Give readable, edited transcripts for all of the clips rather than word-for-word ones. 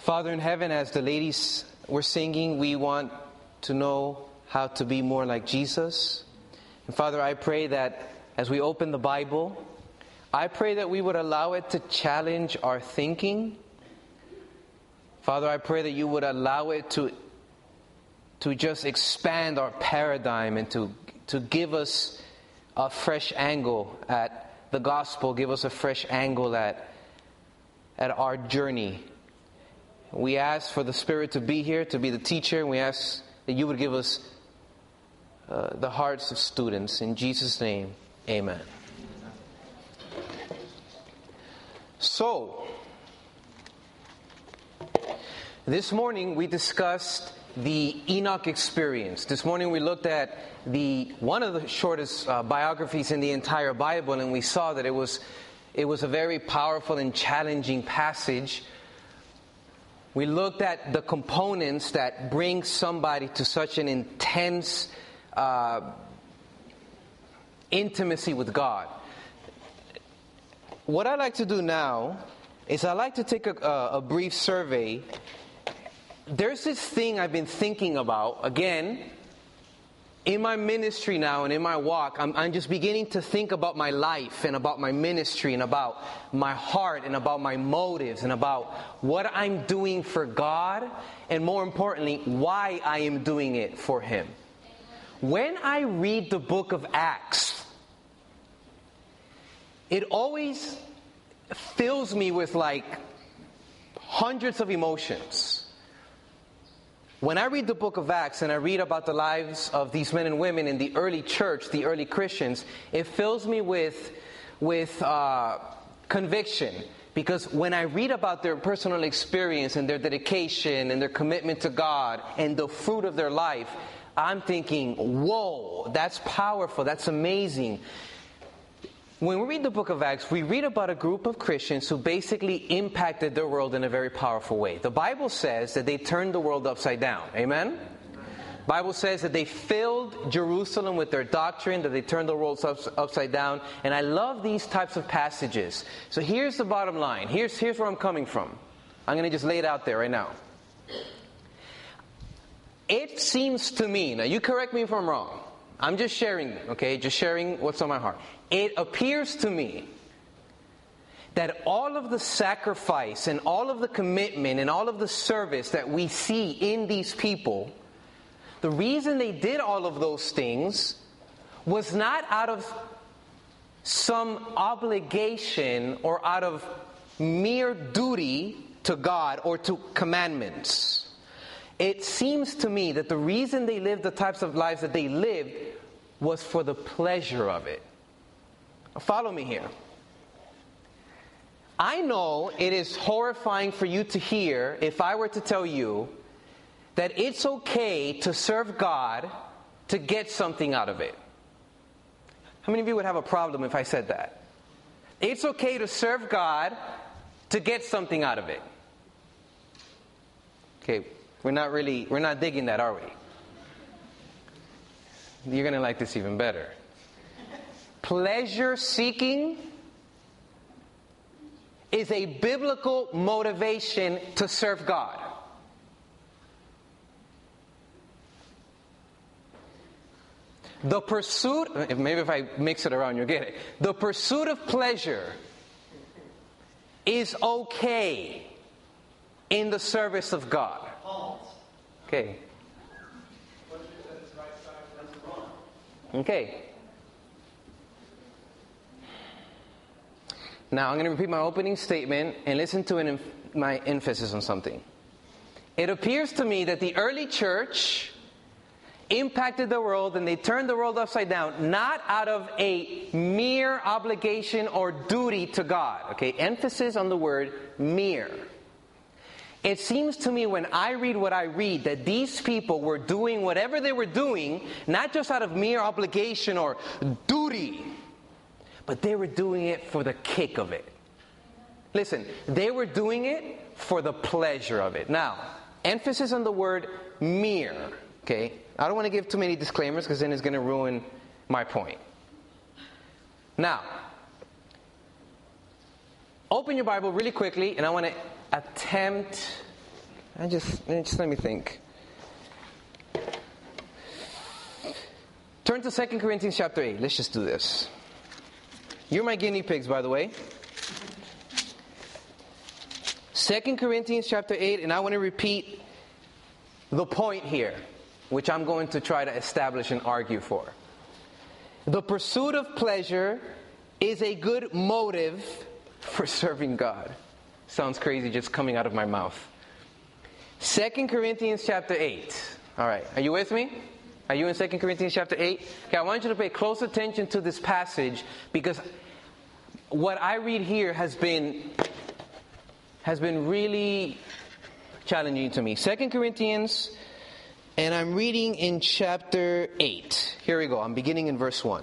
Father in heaven, as the ladies were singing, we want to know how to be more like Jesus. And Father, I pray that as we open the Bible, I pray that we would allow it to challenge our thinking. Father, I pray that you would allow it to just expand our paradigm and to give us a fresh angle at the gospel, give us a fresh angle at our journey. We ask for the Spirit to be here, to be the teacher, and we ask that you would give us the hearts of students. In Jesus' name, amen. So, this morning we discussed the Enoch experience. This morning we looked at one of the shortest biographies in the entire Bible, and we saw that it was a very powerful and challenging passage. We looked at the components that bring somebody to such an intense intimacy with God. What I'd like to do now is I'd like to take a brief survey. There's this thing I've been thinking about, again, in my ministry now and in my walk. I'm just beginning to think about my life and about my ministry and about my heart and about my motives and about what I'm doing for God, and more importantly, why I am doing it for Him. When I read the book of Acts, it always fills me with like hundreds of emotions. When I read the book of Acts and I read about the lives of these men and women in the early church, the early Christians, it fills me with conviction. Because when I read about their personal experience and their dedication and their commitment to God and the fruit of their life, I'm thinking, whoa, that's powerful, that's amazing. When we read the book of Acts, we read about a group of Christians who basically impacted their world in a very powerful way. The Bible says that they turned the world upside down. Amen? The Bible says that they filled Jerusalem with their doctrine, that they turned the world upside down. And I love these types of passages. So here's the bottom line. Here's where I'm coming from. I'm going to just lay it out there right now. It seems to me, now you correct me if I'm wrong. I'm just sharing, okay? Just sharing what's on my heart. It appears to me that all of the sacrifice and all of the commitment and all of the service that we see in these people, the reason they did all of those things was not out of some obligation or out of mere duty to God or to commandments. It seems to me that the reason they lived the types of lives that they lived was for the pleasure of it. Follow me here. I know it is horrifying for you to hear if I were to tell you that it's okay to serve God to get something out of it. How many of you would have a problem if I said that? It's okay to serve God to get something out of it. Okay, we're not digging that, are we? You're going to like this even better. Pleasure seeking is a biblical motivation to serve God. The pursuit, maybe if I mix it around you'll get it. The pursuit of pleasure is okay in the service of God. Okay. Okay. Now I'm going to repeat my opening statement and listen to my emphasis on something. It appears to me that the early church impacted the world and they turned the world upside down, not out of a mere obligation or duty to God. Okay, emphasis on the word mere. It seems to me when I read what I read that these people were doing whatever they were doing, not just out of mere obligation or duty, but they were doing it for the kick of it. Listen, they were doing it for the pleasure of it. Now, emphasis on the word mere. Okay, I don't want to give too many disclaimers because then it's going to ruin my point. Now, open your Bible really quickly and I want to attempt Just let me think. Turn to 2 Corinthians chapter 8. Let's just do this. You're my guinea pigs, by the way. 2 Corinthians chapter 8, and I want to repeat the point here, which I'm going to try to establish and argue for. The pursuit of pleasure is a good motive for serving God. Sounds crazy just coming out of my mouth. 2 Corinthians chapter 8. All right, are you with me? Are you in 2 Corinthians chapter 8? Okay, I want you to pay close attention to this passage, because what I read here has been really challenging to me. 2 Corinthians, and I'm reading in chapter 8. Here we go. I'm beginning in verse 1.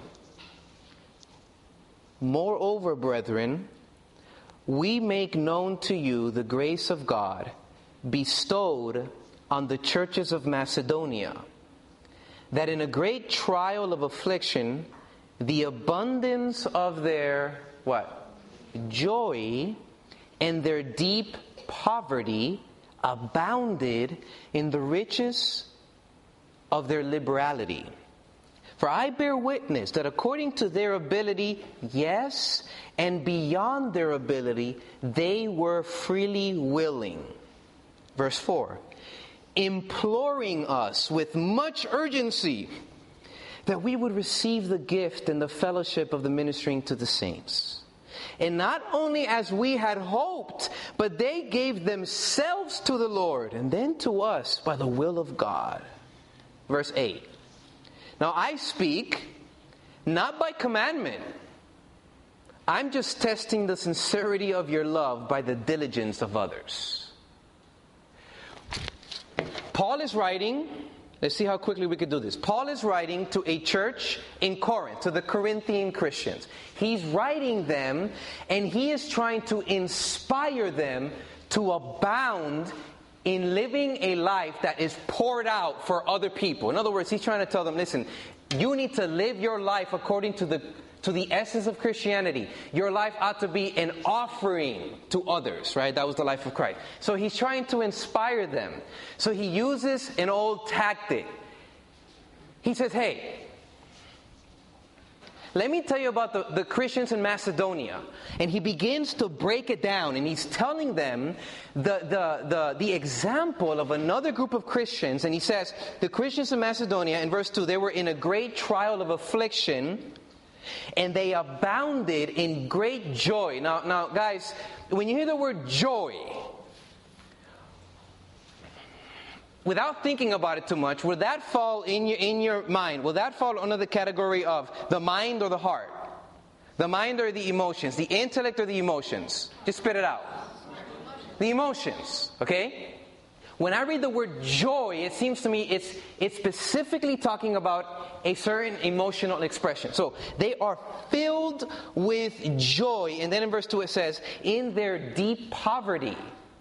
Moreover, brethren, we make known to you the grace of God bestowed on the churches of Macedonia, that in a great trial of affliction, the abundance of their, what? Joy and their deep poverty abounded in the riches of their liberality. For I bear witness that according to their ability, yes, and beyond their ability, they were freely willing. Verse 4. Imploring us with much urgency that we would receive the gift and the fellowship of the ministering to the saints. And not only as we had hoped, but they gave themselves to the Lord and then to us by the will of God. Verse 8. Now I speak not by commandment. I'm just testing the sincerity of your love by the diligence of others. Paul is writing, let's see how quickly we could do this. Paul is writing to a church in Corinth, to the Corinthian Christians. He's writing them, and he is trying to inspire them to abound in living a life that is poured out for other people. In other words, he's trying to tell them, listen, you need to live your life according to the essence of Christianity. Your life ought to be an offering to others, right? That was the life of Christ. So he's trying to inspire them. So he uses an old tactic. He says, hey, let me tell you about the Christians in Macedonia. And he begins to break it down, and he's telling them the example of another group of Christians. And he says, the Christians in Macedonia, in verse 2, they were in a great trial of affliction, and they abounded in great joy. Now, guys, when you hear the word joy, without thinking about it too much, will that fall in your mind? Will that fall under the category of the mind or the heart? The mind or the emotions? The intellect or the emotions? Just spit it out. The emotions, okay? When I read the word joy, it seems to me it's specifically talking about a certain emotional expression. So they are filled with joy. And then in verse 2 it says, in their deep poverty.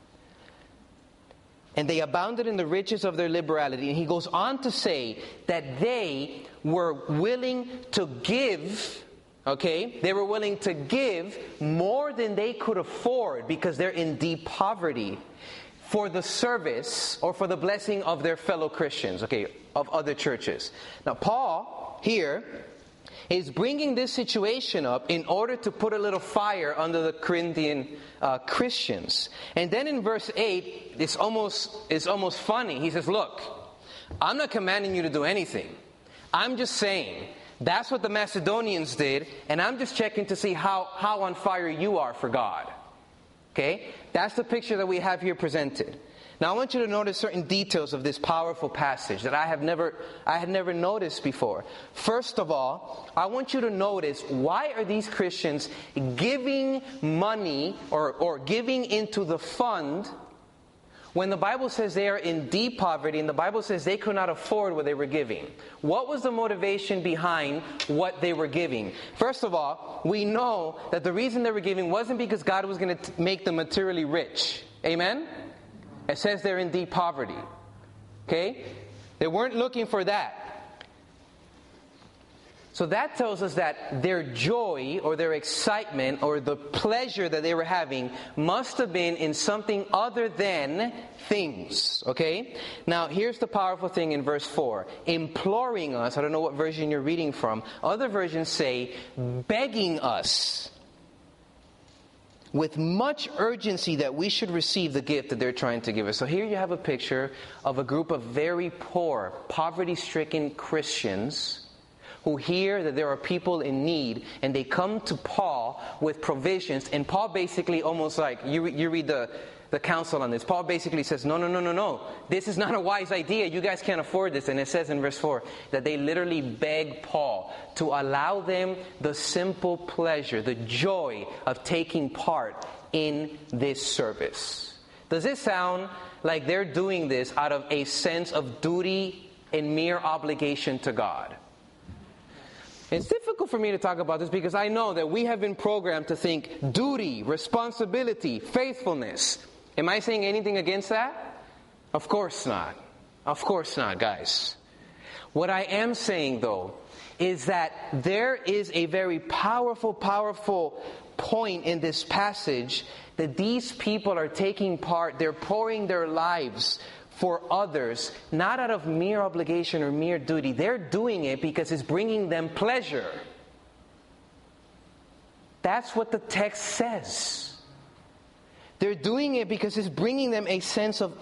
And they abounded in the riches of their liberality. And he goes on to say that they were willing to give, okay? They were willing to give more than they could afford because they're in deep poverty, for the service or for the blessing of their fellow Christians, okay, of other churches. Now, Paul here is bringing this situation up in order to put a little fire under the Corinthian Christians. And then in verse 8, it's almost funny. He says, look, I'm not commanding you to do anything. I'm just saying that's what the Macedonians did, and I'm just checking to see how on fire you are for God. Okay? That's the picture that we have here presented. Now I want you to notice certain details of this powerful passage that I had never noticed before. First of all, I want you to notice, why are these Christians giving money or giving into the fund when the Bible says they are in deep poverty and the Bible says they could not afford what they were giving? What was the motivation behind what they were giving? First of all, we know that the reason they were giving wasn't because God was going to make them materially rich. Amen? It says they're in deep poverty. Okay? They weren't looking for that. So that tells us that their joy or their excitement or the pleasure that they were having must have been in something other than things. Okay? Now, here's the powerful thing in verse 4. Imploring us. I don't know what version you're reading from. Other versions say begging us with much urgency that we should receive the gift that they're trying to give us. So here you have a picture of a group of very poor, poverty-stricken Christians who hear that there are people in need, and they come to Paul with provisions, and Paul basically almost like, you read the counsel on this, Paul basically says, no, this is not a wise idea, you guys can't afford this. And it says in verse 4 that they literally beg Paul to allow them the simple pleasure, the joy of taking part in this service. Does it sound like they're doing this out of a sense of duty and mere obligation to God? It's difficult for me to talk about this because I know that we have been programmed to think duty, responsibility, faithfulness. Am I saying anything against that? Of course not. Of course not, guys. What I am saying, though, is that there is a very powerful point in this passage that these people are taking part, they're pouring their lives for others, not out of mere obligation or mere duty. They're doing it because it's bringing them pleasure. That's what the text says. They're doing it because it's bringing them a sense of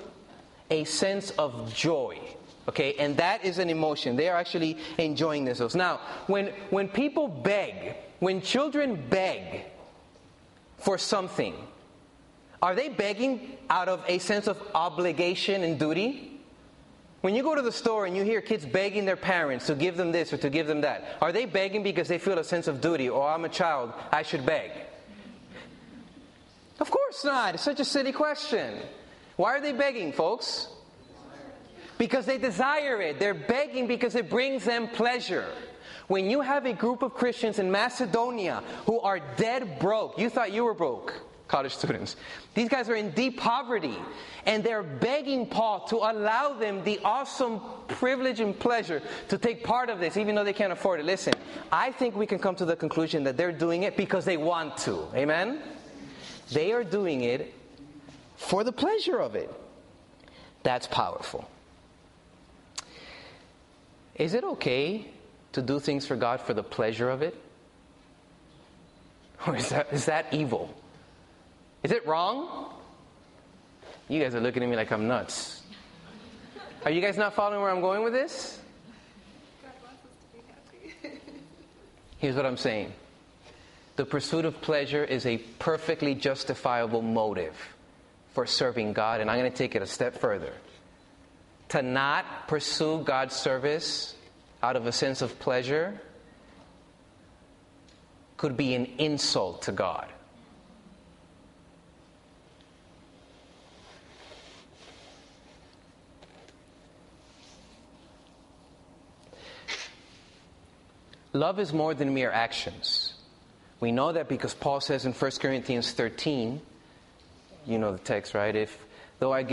joy. Okay, and that is an emotion. They are actually enjoying themselves. Now, when people beg, when children beg for something, are they begging out of a sense of obligation and duty? When you go to the store and you hear kids begging their parents to give them this or to give them that, are they begging because they feel a sense of duty? Or I'm a child, I should beg? Of course not. It's such a silly question. Why are they begging, folks? Because they desire it. They're begging because it brings them pleasure. When you have a group of Christians in Macedonia who are dead broke, you thought you were broke. College students. These guys are in deep poverty, and they're begging Paul to allow them the awesome privilege and pleasure to take part of this, even though they can't afford it. Listen, I think we can come to the conclusion that they're doing it because they want to. Amen? They are doing it for the pleasure of it. That's powerful. Is it okay to do things for God for the pleasure of it? Or is that evil? Is it wrong? You guys are looking at me like I'm nuts. Are you guys not following where I'm going with this? God wants us to be happy. Here's what I'm saying. The pursuit of pleasure is a perfectly justifiable motive for serving God. And I'm going to take it a step further. To not pursue God's service out of a sense of pleasure could be an insult to God. Love is more than mere actions. We know that because Paul says in 1 Corinthians 13, you know the text, right? Though I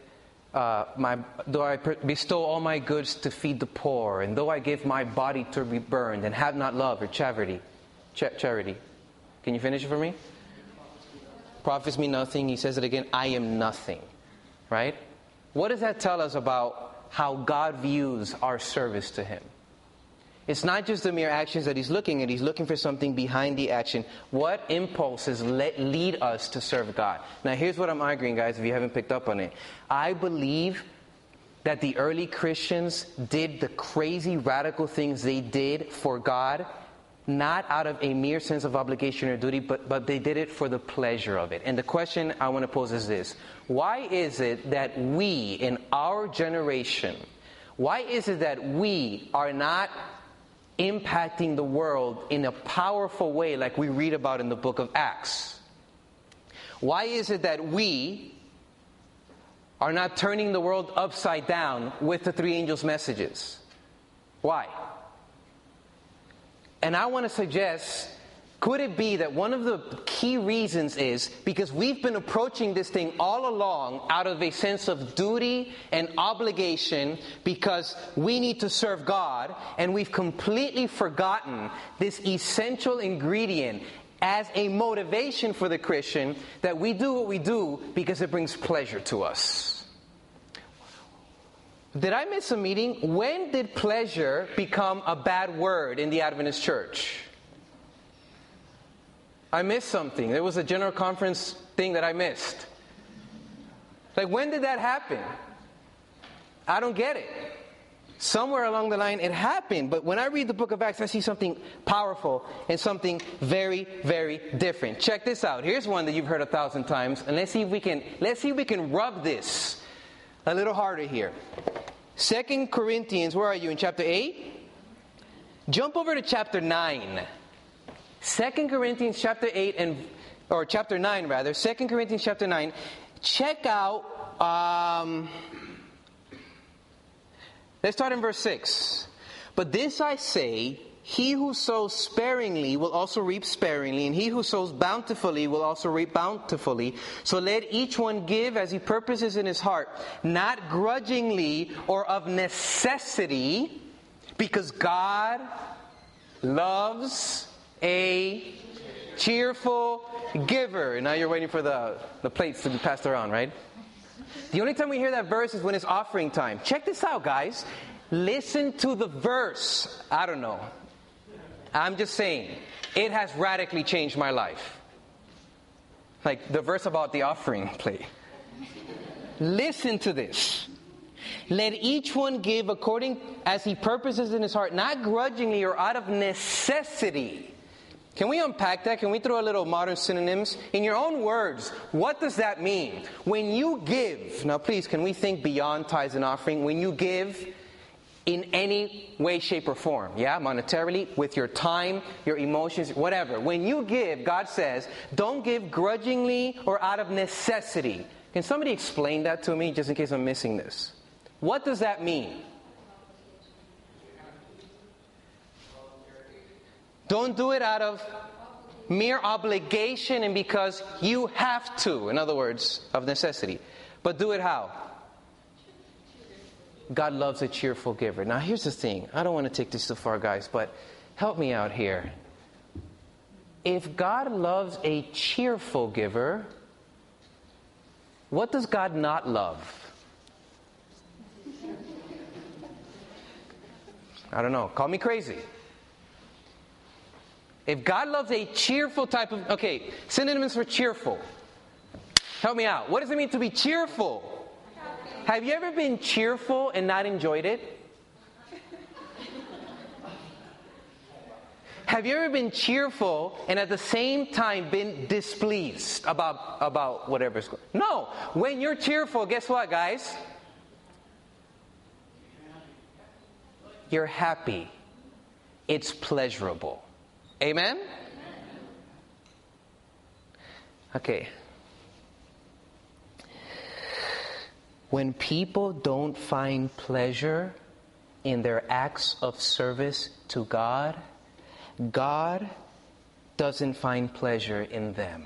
bestow all my goods to feed the poor, and though I give my body to be burned, and have not love or charity. Can you finish it for me? Profits me nothing. He says it again. I am nothing. Right? What does that tell us about how God views our service to Him? It's not just the mere actions that He's looking at. He's looking for something behind the action. What impulses lead us to serve God? Now, here's what I'm arguing, guys, if you haven't picked up on it. I believe that the early Christians did the crazy, radical things they did for God, not out of a mere sense of obligation or duty, but they did it for the pleasure of it. And the question I want to pose is this. Why is it that we, in our generation, why is it that we are not impacting the world in a powerful way like we read about in the book of Acts? Why is it that we are not turning the world upside down with the three angels' messages? Why? And I want to suggest Could it be that one of the key reasons is because we've been approaching this thing all along out of a sense of duty and obligation because we need to serve God, and we've completely forgotten this essential ingredient as a motivation for the Christian, that we do what we do because it brings pleasure to us. Did I miss a meeting? When did pleasure become a bad word in the Adventist church? I missed something. There was a general conference thing that I missed. Like, when did that happen? I don't get it. Somewhere along the line it happened, but when I read the book of Acts, I see something powerful and something very, very different. Check this out. Here's one that you've heard 1,000 times, and let's see if we can rub this a little harder here. 2 Corinthians, where are you, in chapter 8? Jump over to chapter 9. 2 Corinthians chapter 8 or chapter 9 rather. 2 Corinthians chapter 9. Check out. Let's start in verse 6. But this I say, he who sows sparingly will also reap sparingly, and he who sows bountifully will also reap bountifully. So let each one give as he purposes in his heart, not grudgingly or of necessity, because God loves a cheerful giver. And now you're waiting for the plates to be passed around, right? The only time we hear that verse is when it's offering time. Check this out, guys. Listen to the verse. I don't know. I'm just saying, it has radically changed my life. Like the verse about the offering plate. Listen to this. Let each one give according as he purposes in his heart, not grudgingly or out of necessity. Can we unpack that? Can we throw a little modern synonyms? In your own words, what does that mean? When you give, now please, can we think beyond tithes and offering? When you give in any way, shape, or form, yeah, monetarily, with your time, your emotions, whatever. When you give, God says, don't give grudgingly or out of necessity. Can somebody explain that to me, just in case I'm missing this? What does that mean? Don't do it out of mere obligation and because you have to. In other words, of necessity. But do it how? God loves a cheerful giver. Now here's the thing. I don't want to take this too far, guys, but help me out here. If God loves a cheerful giver, what does God not love? I don't know. Call me crazy. If God loves a cheerful type of... Okay, synonyms for cheerful. Help me out. What does it mean to be cheerful? Have you ever been cheerful and not enjoyed it? Have you ever been cheerful and at the same time been displeased about whatever's going on? No. When you're cheerful, guess what, guys? You're happy. It's pleasurable. Amen? Okay. When people don't find pleasure in their acts of service to God, God doesn't find pleasure in them.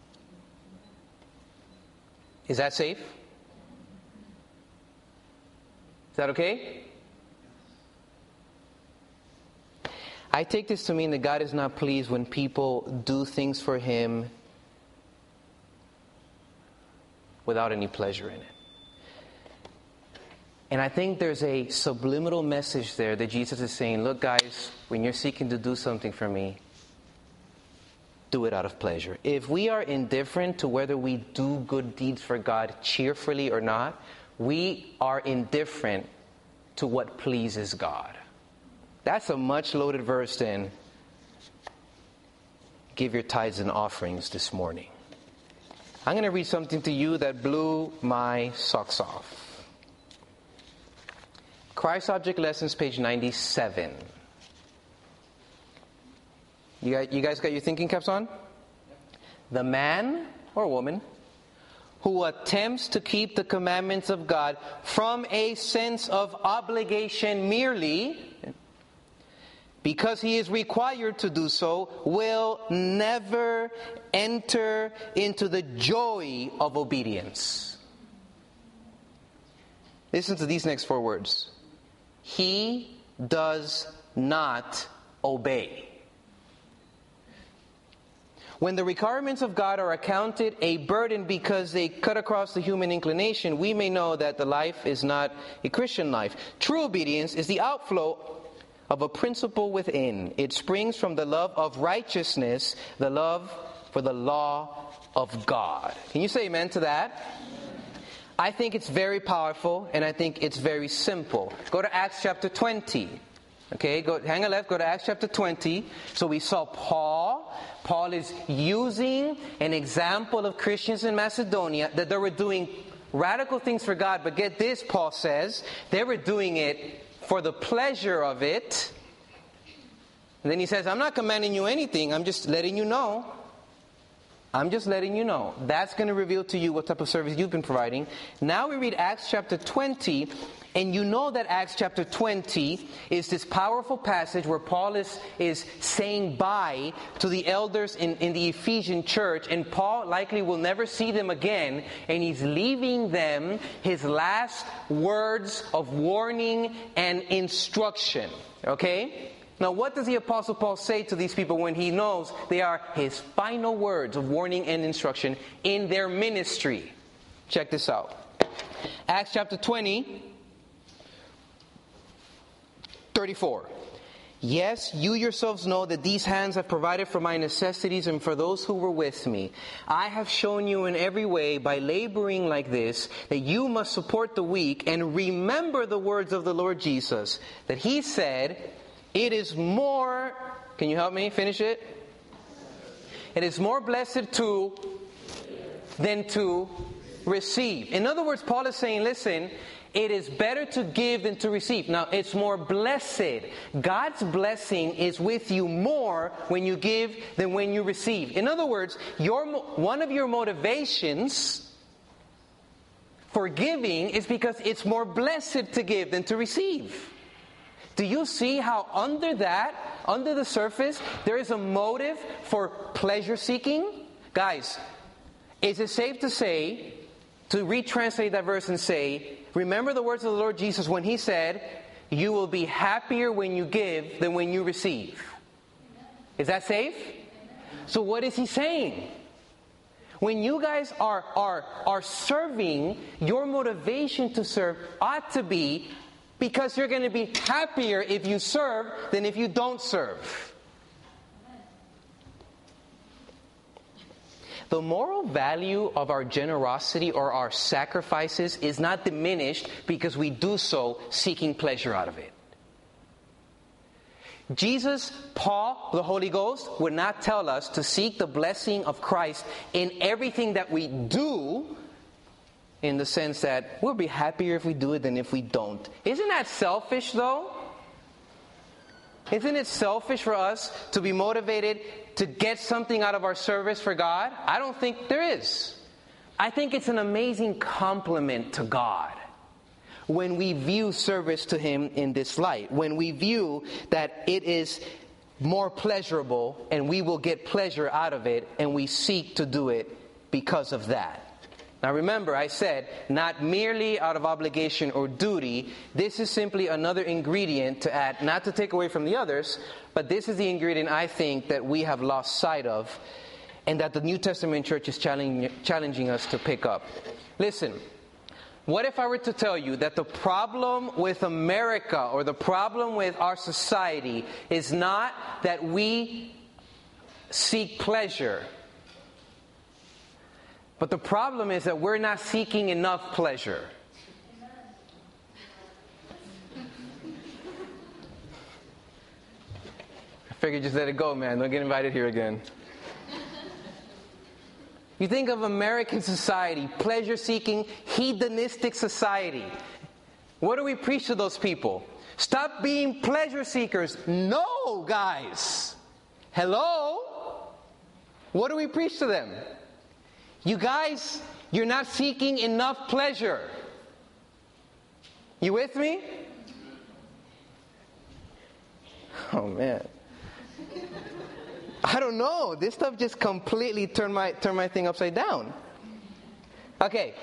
Is that safe? Is that okay? I take this to mean that God is not pleased when people do things for Him without any pleasure in it. And I think there's a subliminal message there that Jesus is saying, look guys, when you're seeking to do something for me, do it out of pleasure. If we are indifferent to whether we do good deeds for God cheerfully or not, we are indifferent to what pleases God. That's a much loaded verse then. Give your tithes and offerings this morning. I'm going to read something to you that blew my socks off. Christ Object Lessons, page 97. You guys got your thinking caps on? The man or woman who attempts to keep the commandments of God from a sense of obligation merely because he is required to do so, will never enter into the joy of obedience. Listen to these next 4 words. He does not obey. When the requirements of God are accounted a burden because they cut across the human inclination, we may know that the life is not a Christian life. True obedience is the outflow of a principle within. It springs from the love of righteousness, the love for the law of God. Can you say amen to that? I think it's very powerful, and I think it's very simple. Go to Acts chapter 20. Okay, hang a left, go to Acts chapter 20. So we saw Paul. Paul is using an example of Christians in Macedonia that they were doing radical things for God. But get this, Paul says, they were doing it for the pleasure of it. And then he says, I'm not commanding you anything. I'm just letting you know. I'm just letting you know. That's going to reveal to you what type of service you've been providing. Now we read Acts chapter 20. And you know that Acts chapter 20 is this powerful passage where Paul is saying bye to the elders in the Ephesian church. And Paul likely will never see them again. And he's leaving them his last words of warning and instruction. Okay? Now, what does the Apostle Paul say to these people when he knows they are his final words of warning and instruction in their ministry? Check this out. Acts chapter 20. 34. Yes, you yourselves know that these hands have provided for my necessities and for those who were with me. I have shown you in every way by laboring like this that you must support the weak and remember the words of the Lord Jesus, that he said, it is more, can you help me finish it? It is more blessed to than to receive. In other words, Paul is saying, listen, it is better to give than to receive. Now, it's more blessed. God's blessing is with you more when you give than when you receive. In other words, one of your motivations for giving is because it's more blessed to give than to receive. Do you see how under the surface, there is a motive for pleasure seeking? Guys, is it safe to say, to retranslate that verse and say, remember the words of the Lord Jesus when he said, you will be happier when you give than when you receive. Is that safe? So what is he saying? When you guys are serving, your motivation to serve ought to be because you're going to be happier if you serve than if you don't serve. The moral value of our generosity or our sacrifices is not diminished because we do so seeking pleasure out of it. Jesus, Paul, the Holy Ghost would not tell us to seek the blessing of Christ in everything that we do, in the sense that we'll be happier if we do it than if we don't. Isn't that selfish though? Isn't it selfish for us to be motivated to get something out of our service for God? I don't think there is. I think it's an amazing compliment to God when we view service to Him in this light. When we view that it is more pleasurable and we will get pleasure out of it, and we seek to do it because of that. Now remember, I said, not merely out of obligation or duty. This is simply another ingredient to add, not to take away from the others, but this is the ingredient I think that we have lost sight of and that the New Testament church is challenging us to pick up. Listen, what if I were to tell you that the problem with America or the problem with our society is not that we seek pleasure, but the problem is that we're not seeking enough pleasure. I figured just let it go, man. Don't get invited here again. You think of American society, pleasure-seeking, hedonistic society. What do we preach to those people? Stop being pleasure seekers. No, guys. Hello? What do we preach to them? You guys, you're not seeking enough pleasure. You with me? Oh, man. I don't know. This stuff just completely turned my thing upside down. Okay.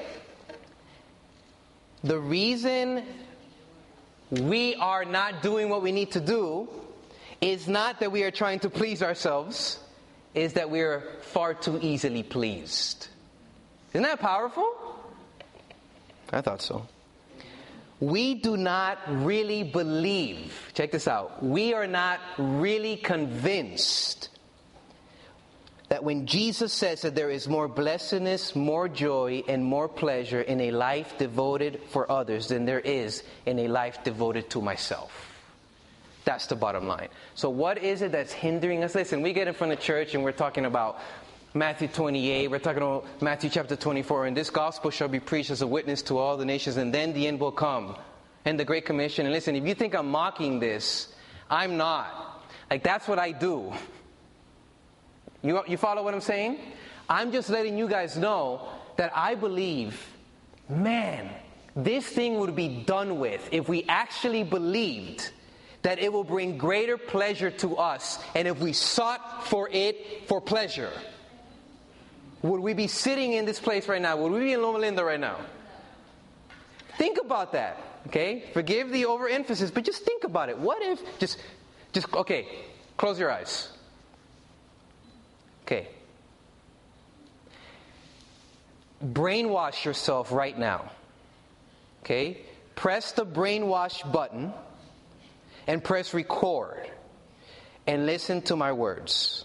The reason we are not doing what we need to do is not that we are trying to please ourselves, is that we are far too easily pleased. Isn't that powerful? I thought so. We do not really believe, check this out, we are not really convinced that when Jesus says that there is more blessedness, more joy, and more pleasure in a life devoted for others than there is in a life devoted to myself. That's the bottom line. So what is it that's hindering us? Listen, we get in front of church and we're talking about Matthew 28, we're talking about Matthew chapter 24, and this gospel shall be preached as a witness to all the nations, and then the end will come. And the Great Commission. And listen, if you think I'm mocking this, I'm not. Like, that's what I do. You follow what I'm saying? I'm just letting you guys know that I believe, man, this thing would be done with if we actually believed that it will bring greater pleasure to us, and if we sought for it for pleasure. Would we be sitting in this place right now? Would we be in Loma Linda right now? Think about that, okay? Forgive the overemphasis, but just think about it. What if, just okay, close your eyes. Okay. Brainwash yourself right now, okay? Press the brainwash button and press record and listen to my words.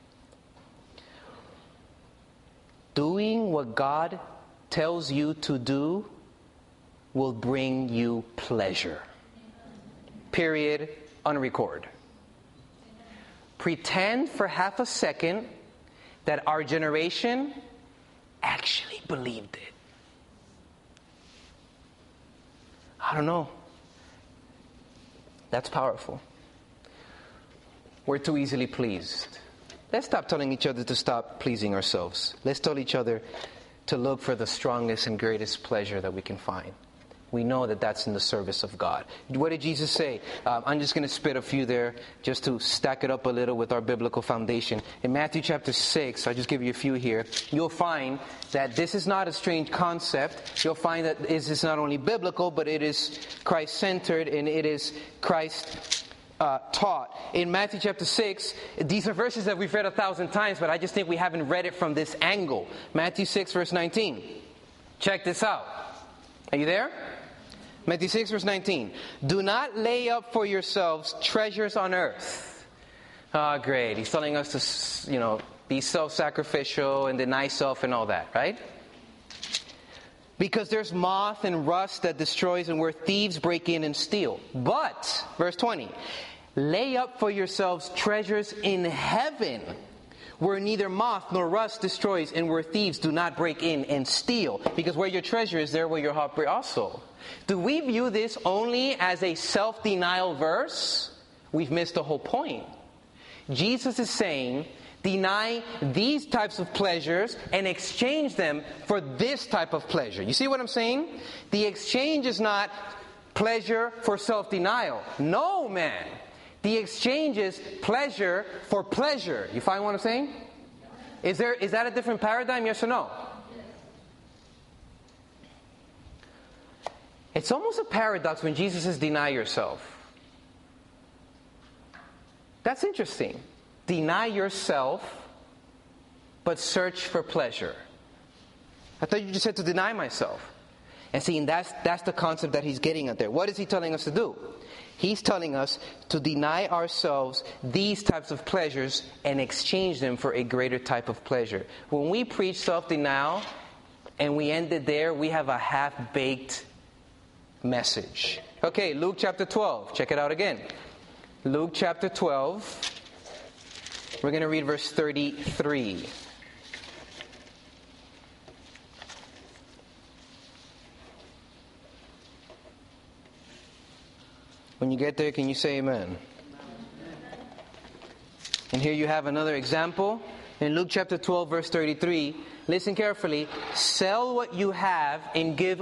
Doing what God tells you to do will bring you pleasure. Period. Unrecord. Pretend for half a second that our generation actually believed it. I don't know. That's powerful. We're too easily pleased. Let's stop telling each other to stop pleasing ourselves. Let's tell each other to look for the strongest and greatest pleasure that we can find. We know that that's in the service of God. What did Jesus say? I'm just going to spit a few there just to stack it up a little with our biblical foundation. In Matthew chapter 6, I'll just give you a few here. You'll find that this is not a strange concept. You'll find that this is not only biblical, but it is Christ-centered and it is Christ taught. In Matthew chapter 6, these are verses that we've read 1,000 times, but I just think we haven't read it from this angle. Matthew 6 verse 19. Check this out. Are you there? Matthew 6 verse 19. Do not lay up for yourselves treasures on earth. Ah, great. He's telling us to, be self-sacrificial and deny self and all that, right? Because there's moth and rust that destroys and where thieves break in and steal. But, verse 20, lay up for yourselves treasures in heaven, where neither moth nor rust destroys and where thieves do not break in and steal. Because where your treasure is, there will your heart be also. Do we view this only as a self-denial verse? We've missed the whole point. Jesus is saying, deny these types of pleasures and exchange them for this type of pleasure. You see what I'm saying? The exchange is not pleasure for self-denial. No, man. The exchange is pleasure for pleasure. You find what I'm saying? Is that a different paradigm, yes or no? It's almost a paradox when Jesus says deny yourself. That's interesting. Deny yourself, but search for pleasure. I thought you just said to deny myself. And see, that's the concept that he's getting at there. What is he telling us to do? He's telling us to deny ourselves these types of pleasures and exchange them for a greater type of pleasure. When we preach self-denial and we end it there, we have a half-baked message. Okay, Luke chapter 12. Check it out again. Luke chapter 12. We're going to read verse 33. When you get there, can you say amen? And here you have another example. In Luke chapter 12, verse 33, listen carefully. Sell what you have and give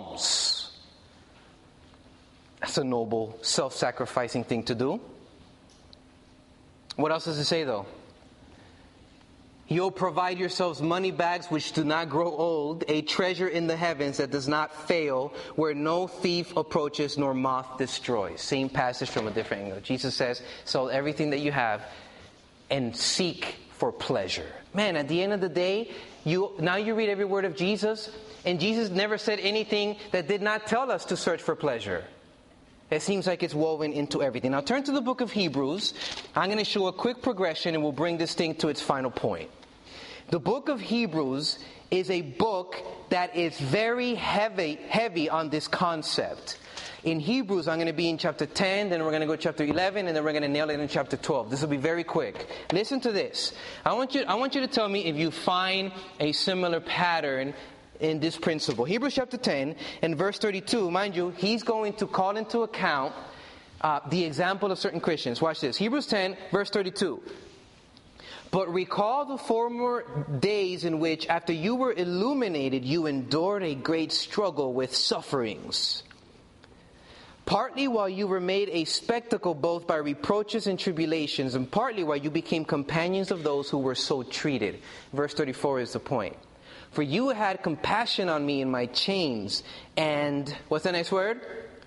alms. That's a noble, self-sacrificing thing to do. What else does it say though? You'll provide yourselves money bags which do not grow old, a treasure in the heavens that does not fail, where no thief approaches nor moth destroys. Same passage from a different angle. Jesus says, sell everything that you have and seek for pleasure. Man, at the end of the day, now you read every word of Jesus, and Jesus never said anything that did not tell us to search for pleasure. It seems like it's woven into everything. Now turn to the book of Hebrews. I'm going to show a quick progression and we'll bring this thing to its final point. The book of Hebrews is a book that is very heavy on this concept. In Hebrews, I'm going to be in chapter 10, then we're going to go to chapter 11, and then we're going to nail it in chapter 12. This will be very quick. Listen to this. I want you to tell me if you find a similar pattern in this principle. Hebrews chapter 10 and verse 32, mind you, he's going to call into account the example of certain Christians. Watch this. Hebrews 10, verse 32. But recall the former days in which, after you were illuminated, you endured a great struggle with sufferings. Partly while you were made a spectacle both by reproaches and tribulations, and partly while you became companions of those who were so treated. Verse 34 is the point. For you had compassion on me in my chains, and, what's the next word?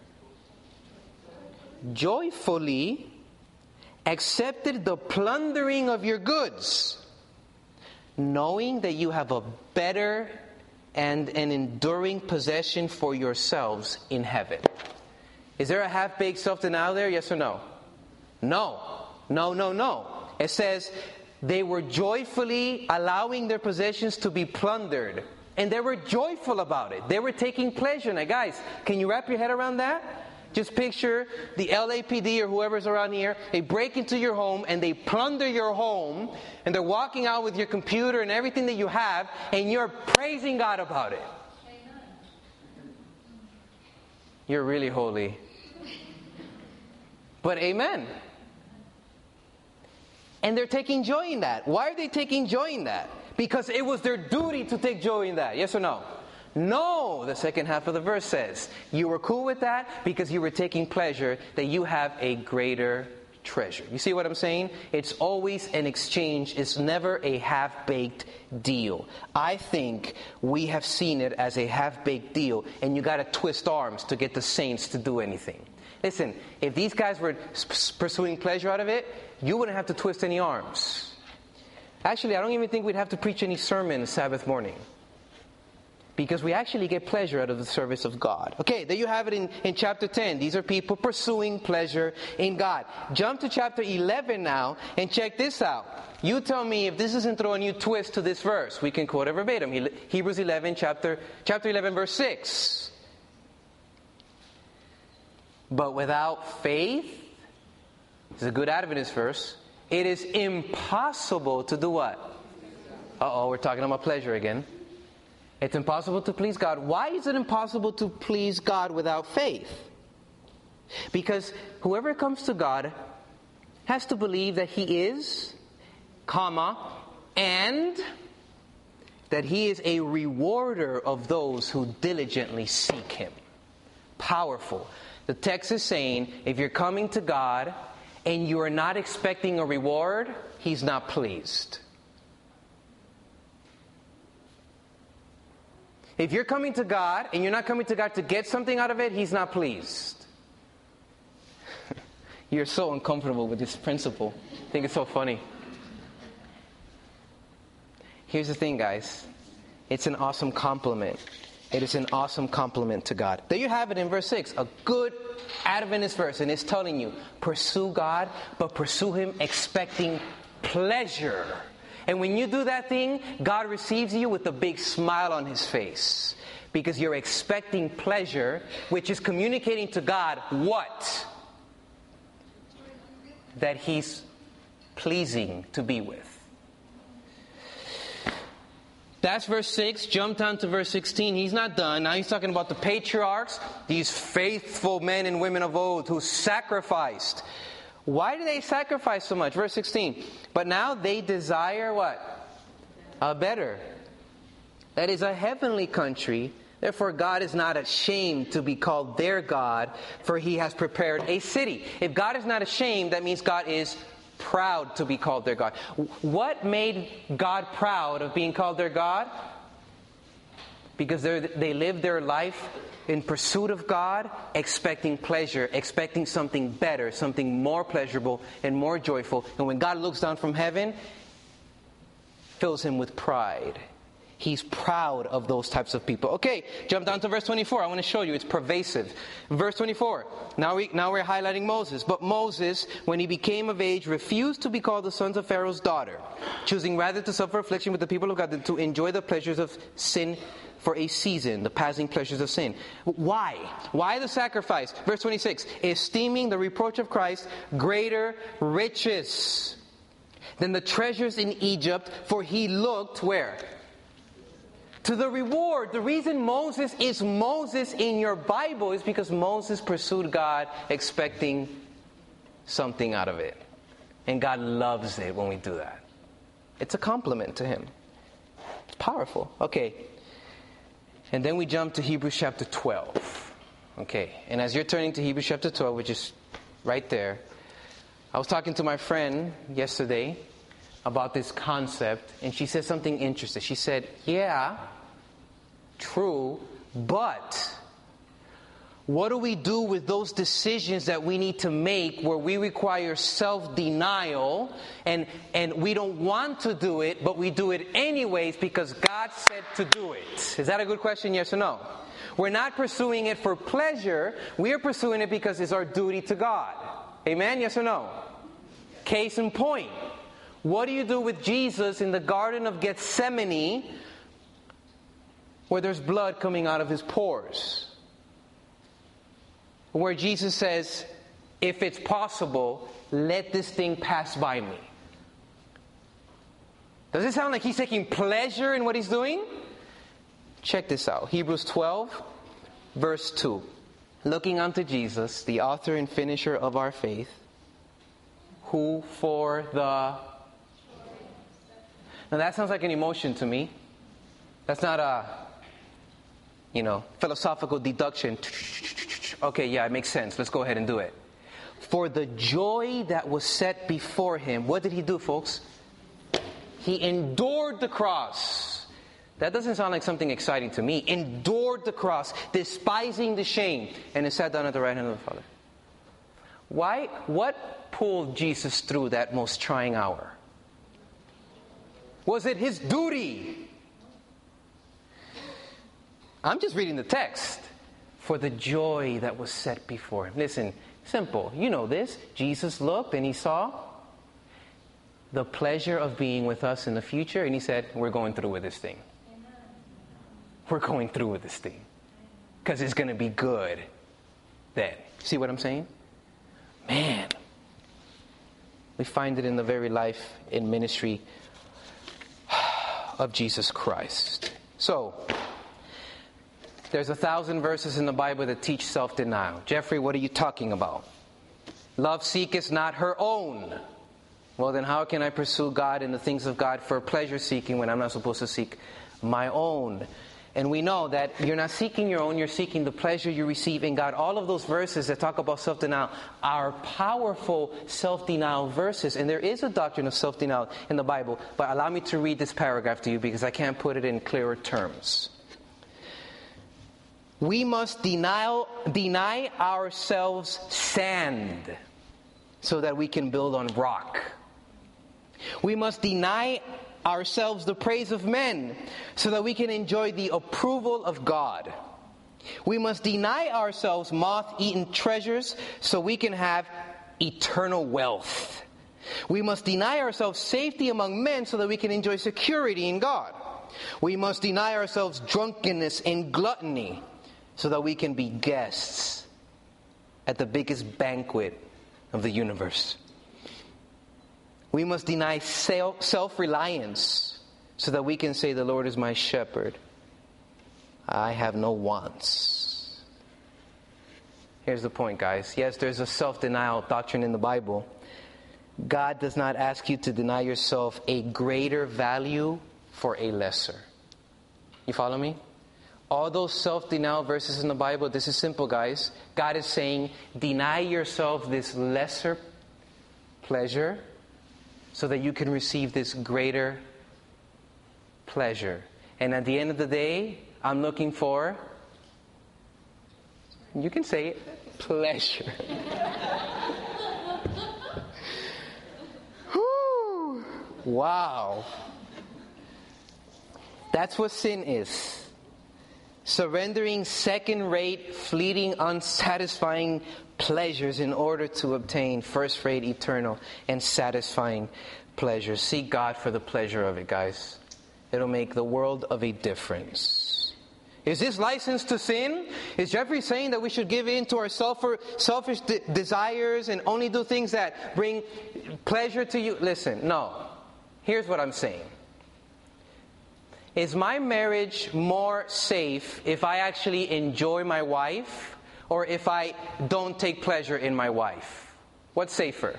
Joyfully accepted the plundering of your goods, knowing that you have a better and an enduring possession for yourselves in heaven. Is there a half-baked self-denial there? Yes or no? No. It says they were joyfully allowing their possessions to be plundered. And they were joyful about it. They were taking pleasure in it. Guys, can you wrap your head around that? Just picture the LAPD or whoever's around here. They break into your home and they plunder your home. And they're walking out with your computer and everything that you have. And you're praising God about it. Amen. You're really holy. But amen. And they're taking joy in that. Why are they taking joy in that? Because it was their duty to take joy in that. Yes or no? No, the second half of the verse says, you were cool with that because you were taking pleasure that you have a greater treasure. You see what I'm saying? It's always an exchange. It's never a half-baked deal. I think we have seen it as a half-baked deal, and you got to twist arms to get the saints to do anything. Listen, if these guys were pursuing pleasure out of it, you wouldn't have to twist any arms. Actually, I don't even think we'd have to preach any sermon Sabbath morning. Because we actually get pleasure out of the service of God. Okay, there you have it in chapter 10. These are people pursuing pleasure in God. Jump to chapter 11 now and check this out. You tell me if this isn't throwing a new twist to this verse. We can quote it verbatim. Hebrews 11, chapter 11, verse 6. But without faith, this is a good Adventist verse, it is impossible to do what? Uh-oh, we're talking about pleasure again. It's impossible to please God. Why is it impossible to please God without faith? Because whoever comes to God has to believe that He is, and that He is a rewarder of those who diligently seek Him. Powerful. The text is saying, if you're coming to God and you are not expecting a reward, He's not pleased. If you're coming to God and you're not coming to God to get something out of it, He's not pleased. You're so uncomfortable with this principle. I think it's so funny. Here's the thing, guys. It's an awesome compliment. It is an awesome compliment to God. There you have it in verse 6. A good Adventist verse. And it's telling you, pursue God, but pursue Him expecting pleasure. And when you do that thing, God receives you with a big smile on His face. Because you're expecting pleasure, which is communicating to God what? That He's pleasing to be with. That's verse 6. Jump down to verse 16. He's not done. Now he's talking about the patriarchs, these faithful men and women of old who sacrificed. Why do they sacrifice so much? Verse 16. But now they desire what? A better. That is a heavenly country. Therefore God is not ashamed to be called their God, for He has prepared a city. If God is not ashamed, that means God is proud to be called their God. What made God proud of being called their God? Because they lived their life in pursuit of God, expecting pleasure, expecting something better, something more pleasurable and more joyful. And when God looks down from heaven, fills him with pride. He's proud of those types of people. Okay, jump down to verse 24. I want to show you it's pervasive. Verse 24. Now we're highlighting Moses. But Moses, when he became of age, refused to be called the sons of Pharaoh's daughter, choosing rather to suffer affliction with the people of God than to enjoy the pleasures of sin for a season, the passing pleasures of sin. Why? Why the sacrifice? Verse 26. Esteeming the reproach of Christ greater riches than the treasures in Egypt, for he looked where? To the reward. The reason Moses is Moses in your Bible is because Moses pursued God expecting something out of it. And God loves it when we do that. It's a compliment to him. It's powerful. Okay. And then we jump to Hebrews chapter 12. Okay. And as you're turning to Hebrews chapter 12, which is right there, I was talking to my friend yesterday about this concept, and she said something interesting. She said, yeah, true, but what do we do with those decisions that we need to make where we require self-denial and we don't want to do it, but we do it anyways because God said to do it? Is that a good question, yes or no? We're not pursuing it for pleasure. We are pursuing it because it's our duty to God. Amen, yes or no? Case in point. What do you do with Jesus in the Garden of Gethsemane where there's blood coming out of his pores? Where Jesus says, if it's possible, let this thing pass by me. Does it sound like he's taking pleasure in what he's doing? Check this out. Hebrews 12, verse 2. Looking unto Jesus, the author and finisher of our faith, who for the... Now that sounds like an emotion to me. That's not a, philosophical deduction. Okay, yeah, it makes sense. Let's go ahead and do it. For the joy that was set before him, what did he do, folks? He endured the cross. That doesn't sound like something exciting to me. Endured the cross, despising the shame, and is sat down at the right hand of the Father. Why? What pulled Jesus through that most trying hour? Was it his duty? I'm just reading the text. For the joy that was set before him. Listen, simple. You know this. Jesus looked and he saw the pleasure of being with us in the future. And he said, we're going through with this thing. Amen. We're going through with this thing. Because it's going to be good then. See what I'm saying? Man. We find it in the very life and ministry of Jesus Christ. So, there's 1,000 verses in the Bible that teach self-denial. Jeffrey, what are you talking about? Love seeketh not her own. Well, then how can I pursue God and the things of God for pleasure seeking when I'm not supposed to seek my own? And we know that you're not seeking your own, you're seeking the pleasure you receive in God. All of those verses that talk about self-denial are powerful self-denial verses. And there is a doctrine of self-denial in the Bible. But allow me to read this paragraph to you because I can't put it in clearer terms. We must deny ourselves sand so that we can build on rock. We must deny ourselves the praise of men so that we can enjoy the approval of God. We must deny ourselves moth-eaten treasures so we can have eternal wealth. We must deny ourselves safety among men so that we can enjoy security in God. We must deny ourselves drunkenness and gluttony so that we can be guests at the biggest banquet of the universe. We must deny self-reliance so that we can say, the Lord is my shepherd. I have no wants. Here's the point, guys. Yes, there's a self-denial doctrine in the Bible. God does not ask you to deny yourself a greater value for a lesser. You follow me? All those self-denial verses in the Bible, this is simple, guys. God is saying, deny yourself this lesser pleasure so that you can receive this greater pleasure. And at the end of the day, I'm looking for, you can say it, pleasure. Whew. Wow. That's what sin is. Surrendering second-rate, fleeting, unsatisfying pleasures in order to obtain first-rate, eternal, and satisfying pleasures. Seek God for the pleasure of it, guys. It'll make the world of a difference. Is this license to sin? Is Jeffrey saying that we should give in to our selfish desires and only do things that bring pleasure to you? Listen, no. Here's what I'm saying. Is my marriage more safe if I actually enjoy my wife or if I don't take pleasure in my wife? What's safer?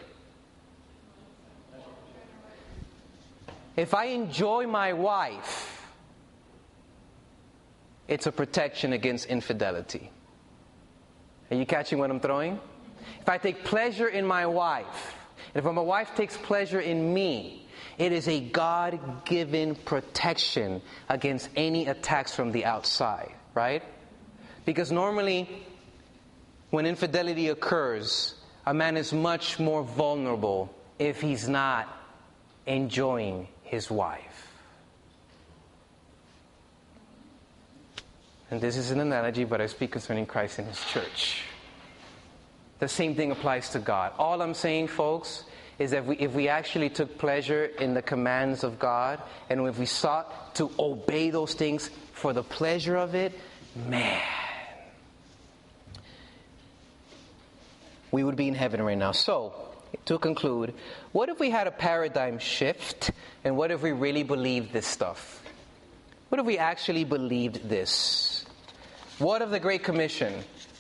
If I enjoy my wife, it's a protection against infidelity. Are you catching what I'm throwing? If I take pleasure in my wife, and if my wife takes pleasure in me, it is a God-given protection against any attacks from the outside, right? Because normally, when infidelity occurs, a man is much more vulnerable if he's not enjoying his wife. And this is an analogy, but I speak concerning Christ and His church. The same thing applies to God. All I'm saying, folks, is that if we actually took pleasure in the commands of God, and if we sought to obey those things for the pleasure of it, man, we would be in heaven right now. So, to conclude, what if we had a paradigm shift, and what if we really believed this stuff? What if we actually believed this? What of the Great Commission?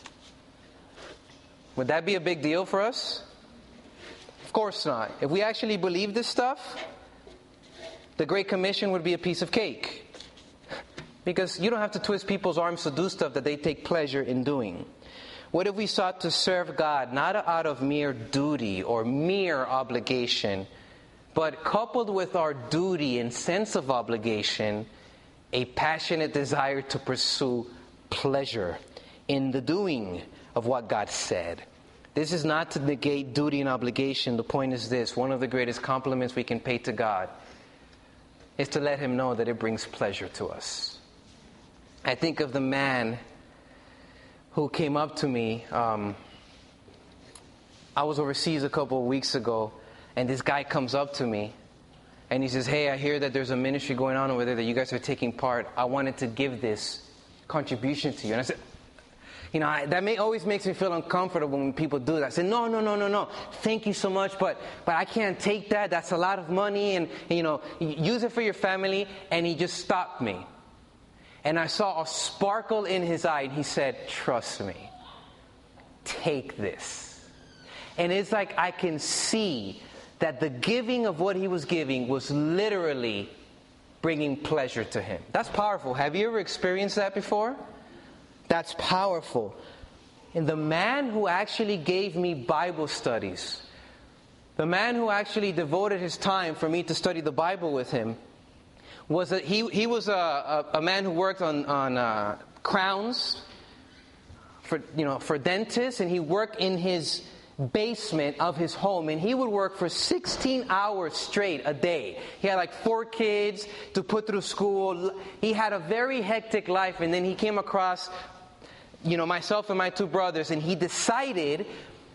Would that be a big deal for us? Of course not. If we actually believe this stuff, the Great Commission would be a piece of cake. Because you don't have to twist people's arms to do stuff that they take pleasure in doing. What if we sought to serve God not out of mere duty or mere obligation, but coupled with our duty and sense of obligation, a passionate desire to pursue pleasure in the doing of what God said? This is not to negate duty and obligation. The point is this: one of the greatest compliments we can pay to God is to let Him know that it brings pleasure to us. I think of the man who came up to me. I was overseas a couple of weeks ago, and this guy comes up to me, and he says, "Hey, I hear that there's a ministry going on over there that you guys are taking part. I wanted to give this contribution to you." And I said, that always makes me feel uncomfortable when people do that. I said, no. Thank you so much, but I can't take that. That's a lot of money, and use it for your family. And he just stopped me. And I saw a sparkle in his eye, and he said, "Trust me. Take this." And it's like I can see that the giving of what he was giving was literally bringing pleasure to him. That's powerful. Have you ever experienced that before? That's powerful. And the man who actually gave me Bible studies, the man who actually devoted his time for me to study the Bible with him, was he was a man who worked on crowns for dentists, and he worked in his basement of his home, and he would work for 16 hours straight a day. He had like 4 kids to put through school. He had a very hectic life, and then he came across myself and my 2 brothers, and he decided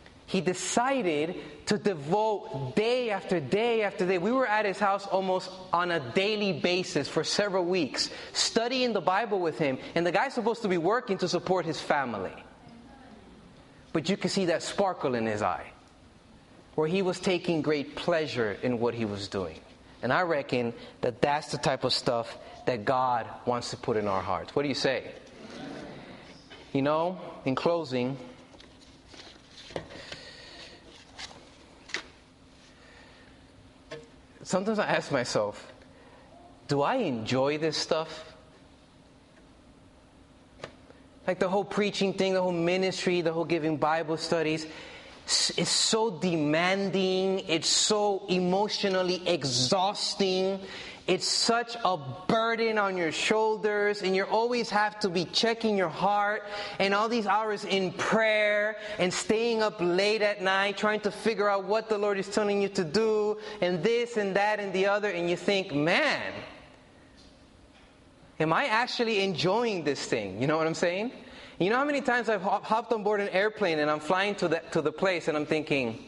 to devote day after day after day. We were at his house almost on a daily basis for several weeks, studying the Bible with him, and the guy's supposed to be working to support his family. But you can see that sparkle in his eye, where he was taking great pleasure in what he was doing. And I reckon that that's the type of stuff that God wants to put in our hearts. What do you say? In closing, sometimes I ask myself, do I enjoy this stuff? Like the whole preaching thing, the whole ministry, the whole giving Bible studies. is so demanding. It's so emotionally exhausting. It's such a burden on your shoulders, and you always have to be checking your heart, and all these hours in prayer and staying up late at night trying to figure out what the Lord is telling you to do, and this and that and the other, and you think, man, am I actually enjoying this thing? You know what I'm saying? You know how many times I've hopped on board an airplane and I'm flying to the place and I'm thinking,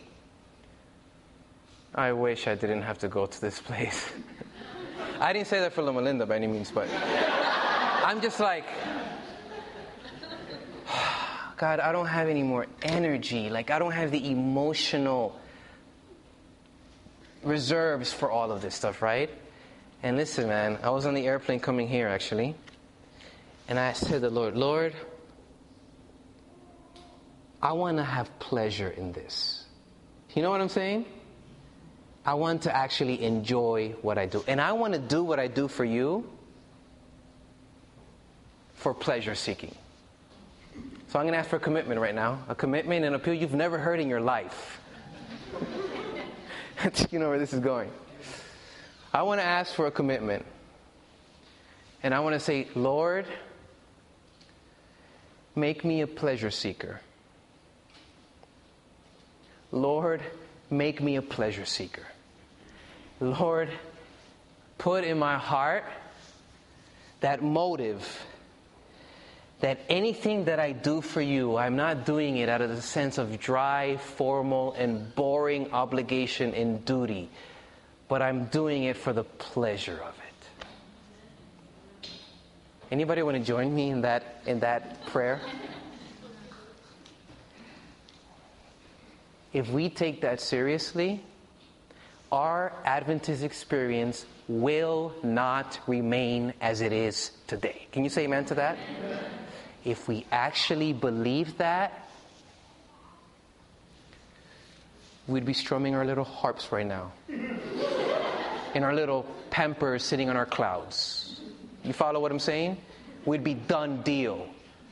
I wish I didn't have to go to this place. I didn't say that for Loma Linda by any means, but I'm just like, God, I don't have any more energy. Like, I don't have the emotional reserves for all of this stuff, right? And listen, man, I was on the airplane coming here, actually, and I said to the Lord, Lord, I want to have pleasure in this. You know what I'm saying? I want to actually enjoy what I do. And I want to do what I do for you for pleasure seeking. So I'm going to ask for a commitment right now. A commitment and appeal you've never heard in your life. You know where this is going. I want to ask for a commitment. And I want to say, Lord, make me a pleasure seeker. Lord, make me a pleasure seeker. Lord, put in my heart that motive, that anything that I do for you, I'm not doing it out of the sense of dry, formal, and boring obligation and duty, but I'm doing it for the pleasure of it. Anybody want to join me in that prayer? If we take that seriously, our Adventist experience will not remain as it is today. Can you say amen to that? Amen. If we actually believe that, we'd be strumming our little harps right now. In our little Pampers sitting on our clouds. You follow what I'm saying? We'd be done deal.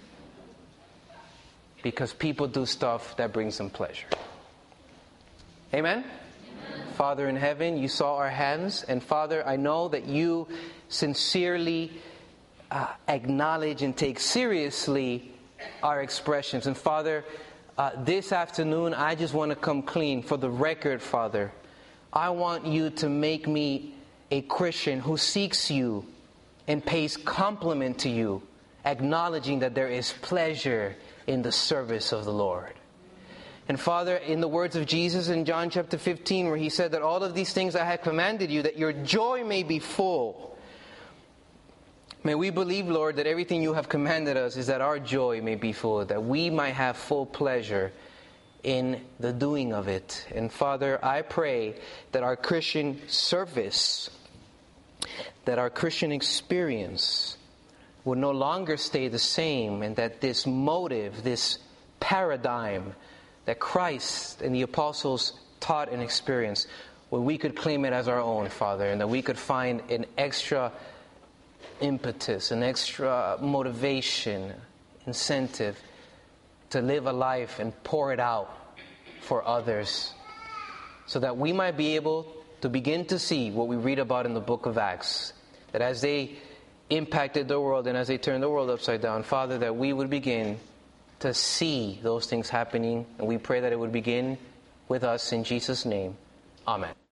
Because people do stuff that brings them pleasure. Amen? Amen? Father in heaven, you saw our hands. And Father, I know that you sincerely acknowledge and take seriously our expressions. And Father, this afternoon, I just want to come clean. For the record, Father, I want you to make me a Christian who seeks you and pays compliment to you, acknowledging that there is pleasure in the service of the Lord. And Father, in the words of Jesus in John chapter 15, where he said that all of these things I have commanded you, that your joy may be full. May we believe, Lord, that everything you have commanded us is that our joy may be full, that we might have full pleasure in the doing of it. And Father, I pray that our Christian service, that our Christian experience will no longer stay the same, and that this motive, this paradigm that Christ and the apostles taught and experienced, where we could claim it as our own, Father, and that we could find an extra impetus, an extra motivation, incentive to live a life and pour it out for others, so that we might be able to begin to see what we read about in the book of Acts, that as they impacted the world and as they turned the world upside down, Father, that we would begin to see those things happening, and we pray that it would begin with us in Jesus' name. Amen.